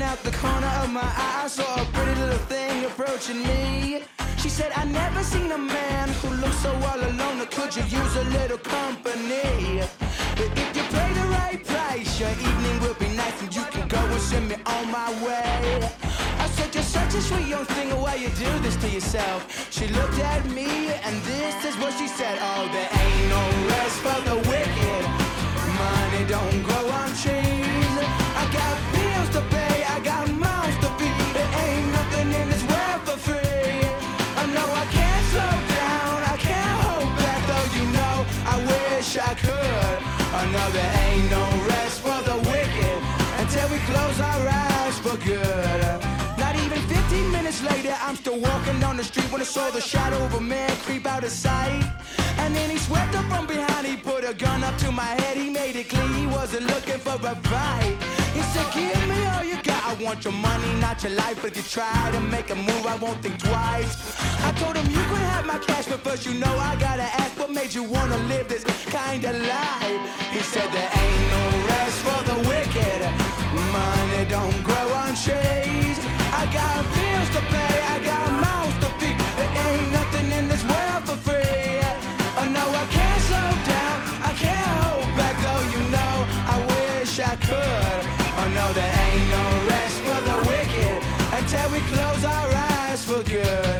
out the corner of my eye, I saw a pretty little thing approaching me. She said, I never seen a man who looks so all alone. Could you use a little company? But if you pay the right price, your evening will be nice and you can go and send me on my way. I said, you're such a sweet young thing, why you do this to yourself? She looked at me and this is what she said. Oh, there ain't no rest for the wicked. Money don't grow on trees. I got bills to pay, I got mouths to feed. There ain't nothing in this world for free. I know I can't slow down, I can't hold back, though you know I wish I could. I know there ain't no rest for the wicked until we close our eyes for good. Not even 15 minutes later, I'm still walking down the street when I saw the shadow of a man creep out of sight. And then he swept up from behind, he put a gun up to my head. He made it clear he wasn't looking for a fight. He said, give me all you got, I want your money, not your life. But if you try to make a move, I won't think twice. I told him you could have my cash, but first you know I gotta ask, what made you wanna live this kind of life? He said there ain't no rest for the wicked. Money don't grow on trees. I got bills to pay, I got mouths to feed. There ain't nothing in this world for free. Oh no, I can't slow down, I can't hold back, though you know I wish I could. Oh no, there ain't no rest for the wicked until we close our eyes for good.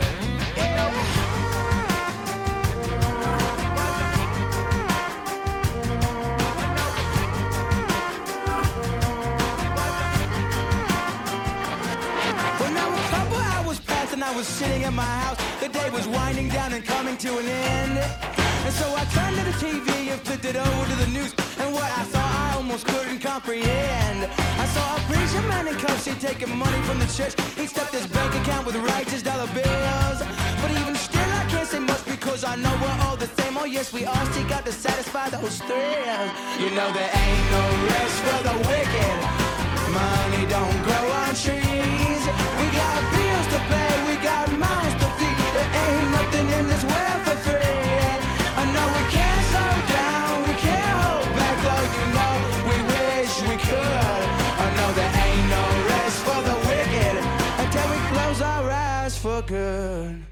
I was sitting at my house, the day was winding down and coming to an end. And so I turned to the TV and flipped it over to the news, and what I saw I almost couldn't comprehend. I saw a preacher man in cuffs, he'd taken money from the church. He stuffed his bank account with righteous dollar bills. But even still I can't say much because I know we're all the same. Oh yes, we all seek out to satisfy those thrills. You know there ain't no rest for the wicked. Money don't grow on trees. We got bills to pay, we got mouths to feed. There ain't nothing in this world for free. I know we can't slow down, we can't hold back, though you know we wish we could. I know there ain't no rest for the wicked until we close our eyes for good.